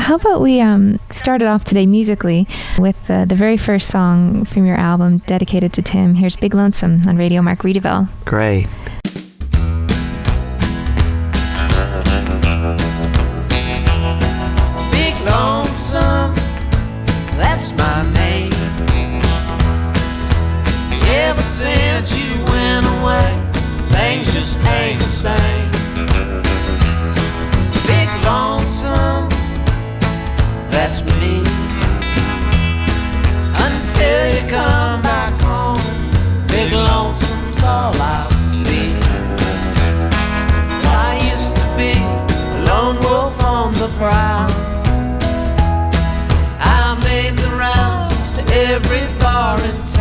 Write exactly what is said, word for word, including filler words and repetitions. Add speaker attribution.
Speaker 1: How about we um, start it off today musically with uh, the very first song from your album dedicated to Tim. Here's Big Lonesome on Radio Margaritaville.
Speaker 2: Great.
Speaker 3: Big Lonesome, that's my name. Ever since you went away, things just ain't the same. Big Lonesome, that's me. Until you come back home, Big Lonesome's all I'll be. I used to be a lone wolf on the prowl. I made the rounds to every bar in town.